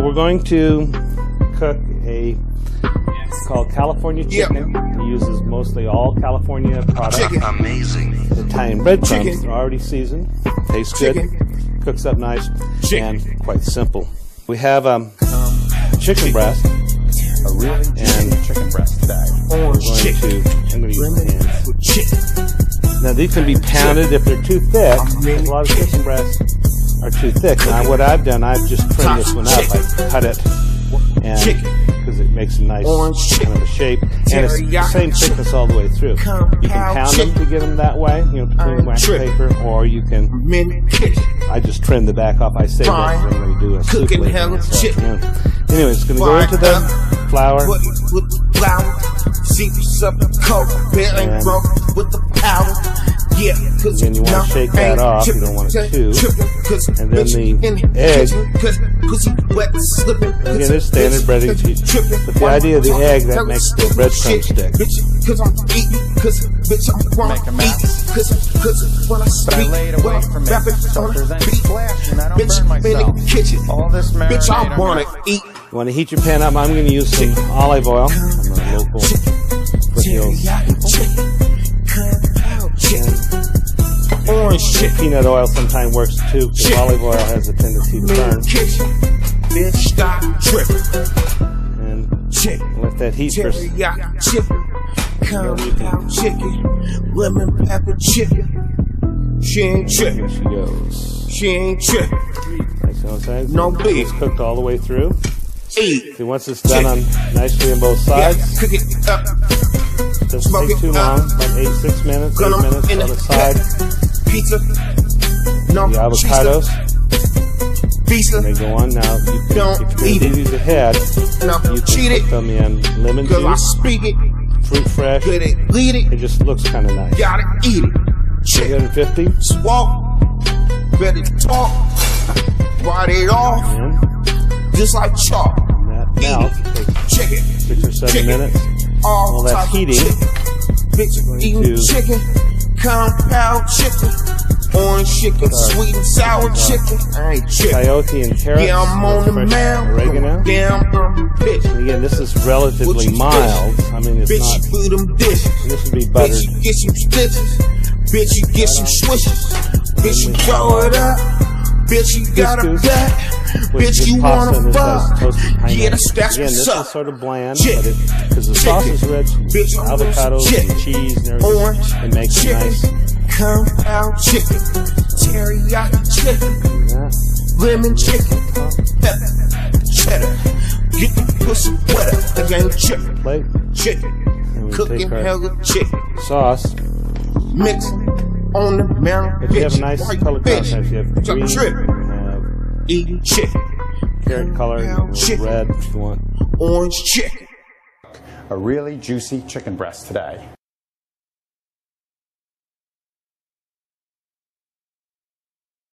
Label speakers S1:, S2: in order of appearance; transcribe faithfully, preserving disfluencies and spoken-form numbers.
S1: we're going to cook a, it's called California chicken. Yep. It uses mostly all California products.
S2: Chicken. Amazing.
S1: Italian breadcrumbs.
S2: Chicken.
S1: They're already seasoned. Tastes
S2: Chicken.
S1: good. Cooks up nice.
S2: Chicken.
S1: And quite simple. We have um, chicken, chicken breast.
S3: A really
S1: and
S3: chicken breast today.
S1: We're going to, I'm going to use my hands. Now these can be pounded if they're too thick. A lot of chicken breasts are too thick. Now what I've done, I've just trimmed this one up. I cut it, and because it makes a nice kind of a shape, and it's the same thickness all the way through. You can pound them to get them that way, you know, between wax paper, or you can. I just trimmed the back off. I saved that because I'm going to do a soup later. So, yeah. Anyway, it's going to go into the flour.
S2: Yeah,
S1: and then you want to shake that off. You don't want it too. And then the egg. Again, it's standard breading. But the idea of the egg, that makes the breadcrumb stick.
S3: Make a mess. But I lay it away from me, so if there's any splash and I don't burn myself. All this marinade, I wanna eat.
S1: You want to heat your pan up. I'm going to use some olive oil. I'm a local foothills.
S2: Orange chicken.
S1: Peanut oil sometimes works too, because olive oil has a tendency to burn.
S2: Bitch, stop tripping.
S1: And
S2: chicken.
S1: Let that heat first.
S2: Chicken. Compound chicken. Lemon pepper chicken. She ain't tripping.
S1: Here she goes.
S2: She ain't tripping.
S1: Nice
S2: no beef.
S1: It's cooked all the way through.
S2: Eat.
S1: See, once it's done on nicely on both sides,
S2: yeah, cook it up.
S1: doesn't
S2: Smoke
S1: take too long, about eight, six minutes, eight minutes on the side.
S2: Pizza. No,
S1: the avocados.
S2: Pizza.
S1: And they go on now. You can,
S2: Don't
S1: if you're
S2: eat
S1: going to do these ahead,
S2: no,
S1: you can
S2: cheat
S1: put them in lemon
S2: juice. I
S1: juice,
S2: speak it.
S1: fruit fresh.
S2: Good it, lead it.
S1: It just looks kind of nice.
S2: Gotta eat it.
S1: three hundred fifty.
S2: Swalk. Better talk. Bite it off.
S1: And
S2: just like chalk.
S1: That melts.
S2: Chicken.
S1: Six or seven
S2: chicken.
S1: minutes.
S2: All
S1: All that's heating.
S2: Bitch, eating chicken. Compound chicken. Orange chicken. Sweet and sour chicken. I ain't chicken.
S1: Coyote and carrots.
S2: Yeah, I'm on the mound.
S1: Oregano.
S2: Damn, um, bitch.
S1: And again, this is relatively mild. I mean, it's
S2: bitch,
S1: not.
S2: You put them dishes.
S1: This would be buttered.
S2: Bitch, you get some stitches. Bitch, you get some swishes. Bitch, you throw it up. Bitch, you got a gut. Bitch, you wanna fuck. Yeah, that's, that's
S1: Again, this
S2: what's up.
S1: is sort of bland,
S2: Chick.
S1: but it, because the sauce is rich,
S2: Bitch,
S1: avocados
S2: chick.
S1: and cheese and everything,
S2: Orange
S1: it makes it nice.
S2: Compound chicken. Teriyaki chicken.
S1: Yeah.
S2: Lemon chicken. Pepper. Cheddar. Get the pussy wetter. I ain't chicken.
S1: Plate.
S2: Chicken. Cooking hella chicken.
S1: Sauce.
S2: Mix on the mountain.
S1: If you have a nice color contrast, you have green, you have
S2: eating chicken.
S1: carrot color, you red if you want.
S2: Orange chicken.
S3: A really juicy chicken breast today.